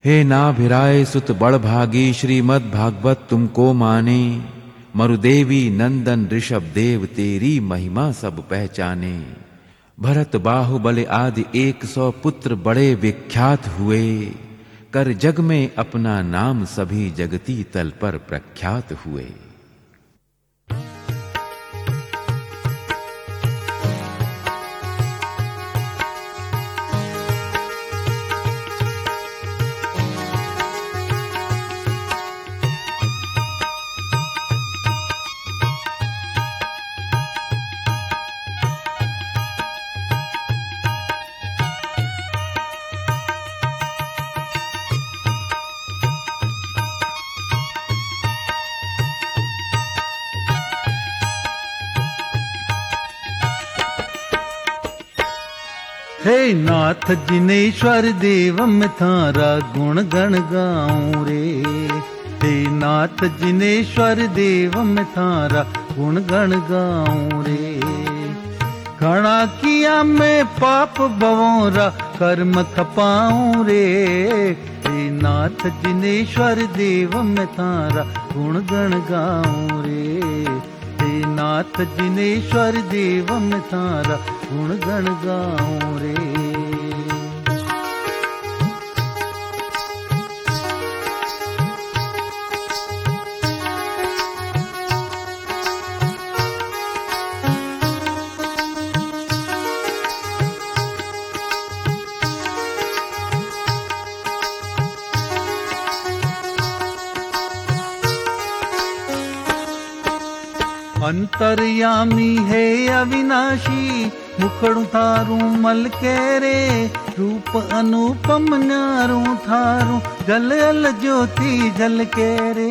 हे नाभिराय सुत बड़भागी श्रीमद् भागवत तुमको माने, मरुदेवी नंदन ऋषभ देव तेरी महिमा सब पहचाने। भरत बाहुबल आदि 100 पुत्र बड़े विख्यात हुए, कर जग में अपना नाम सभी जगती तल पर प्रख्यात हुए। हे नाथ जिनेश्वर देव मैं थारा गुण गण गाऊं रे। हे नाथ जिनेश्वर देव मैं थारा गुण गण गाऊं रे। घना किया मैं पाप बवोरा कर्म खपाऊं रे। हे नाथ जिनेश्वर देव मैं थारा गुण गण गाऊं रे। हे नाथ जिनेश्वर देव मैं थारा गुण गण गाऊं रे। अंतर्यामी है अविनाशी मुखड़ू थारू मल के रे। रूप अनुपम न्यारू थारू जल अल ज्योति जल के रे।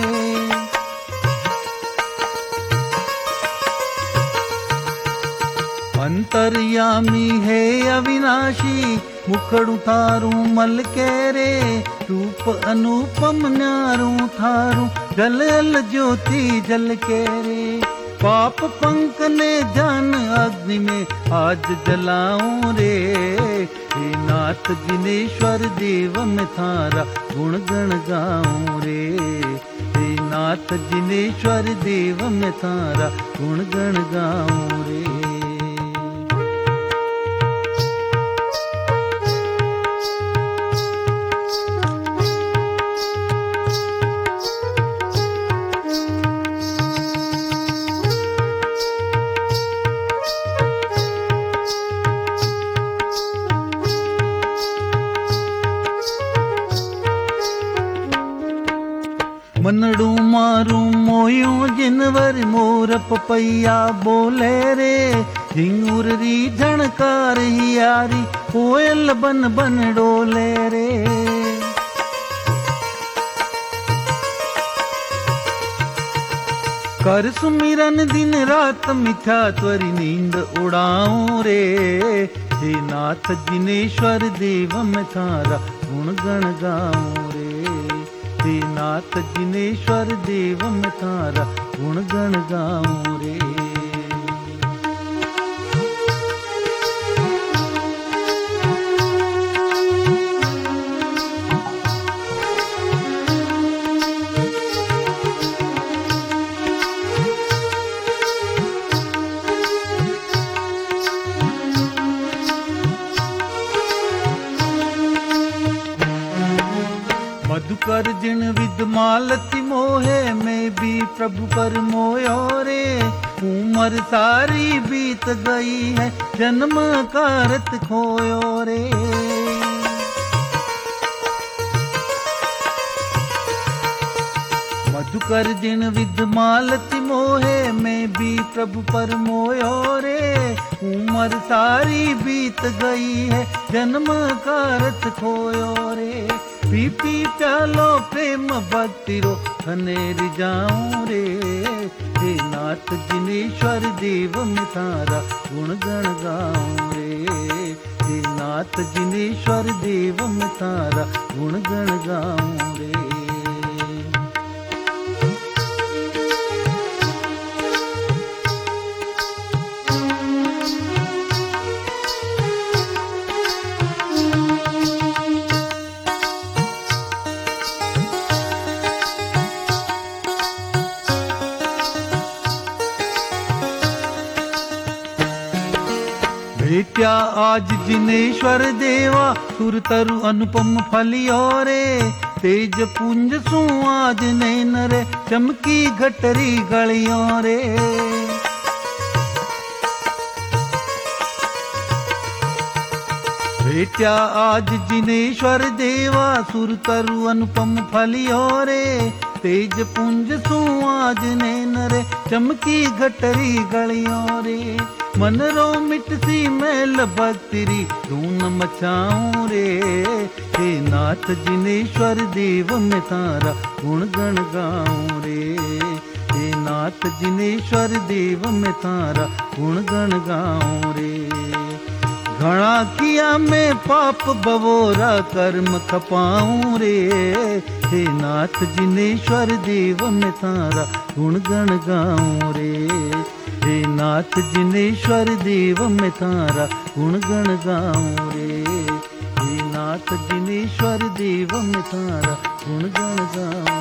अंतर्यामी है अविनाशी मुखड़ू थारू मल के रे। रूप अनुपम न्यारू थारू जल अल ज्योति जल के रे। पाप पंख ने जान अग्नि में आज जलाऊं रे। हे नाथ जिनेश्वर देव मैं थारा गुण गण गाऊं रे। हे नाथ जिनेश्वर देव मैं थारा गुण गण गाऊं रे। मनड़ू मारू मोयो जिनवर मोर पपैया बोले रे। झिंगुर री झणकार हियारी कोयल बन बन डोले रे। कर सुमिरन दिन रात मिथ्या त्वरी नींद उड़ाऊं रे। हे नाथ जिनेश्वर देव मैं थारा गुण गण गाऊं रे। हे नाथ जिनेश्वर देव मैं थारा गुण गण गाऊं रे। मधुकर जिन विद मालती मोहे मैं भी प्रभु पर मोयो रे। उमर सारी बीत गई है जन्म कारत खोयो रे। मधुकर जिन विद मालती मोहे मैं भी प्रभु पर मोयो रे। उमर सारी बीत गई है जन्म कारत खोयो रे। पी पी प्यालो प्रेम भक्ति रो खनेर जाऊं रे। हे नाथ जिनेश्वर देव मैं थारा गुण गण गाऊं रे। हे नाथ जिनेश्वर देव मैं थारा गुण गण गाऊं रे। आज जिनेश्वर देवा सुर तरु अनुपम फलियो रे, तेज पुंज सु आज नैन रे, चमकी घटरी गलियों रे। भेट्या आज जिनेश्वर देवा सुर तरु अनुपम फलियो रे, तेज पुंज सु आज नैन रे, चमकी घटरी गलियों रे। मन रो मिटसी मैल भक्तिरी धून मचाऊं रे, हे नाथ जिनेश्वर देव मैं तारा गुण गण गाऊं रे, हे नाथ जिनेश्वर देव मैं तारा गुण गण गाऊं रे। घना किया मैं पाप बवोरा कर्म खपाऊं रे, हे नाथ जिनेश्वर देव मैं तारा गुण गण गाऊं रे, हे नाथ जिनेश्वर देव मैं तारा गुण गण गाऊं रे, हे नाथ जिनेश्वर देव मैं तारा गुण गण गाऊं।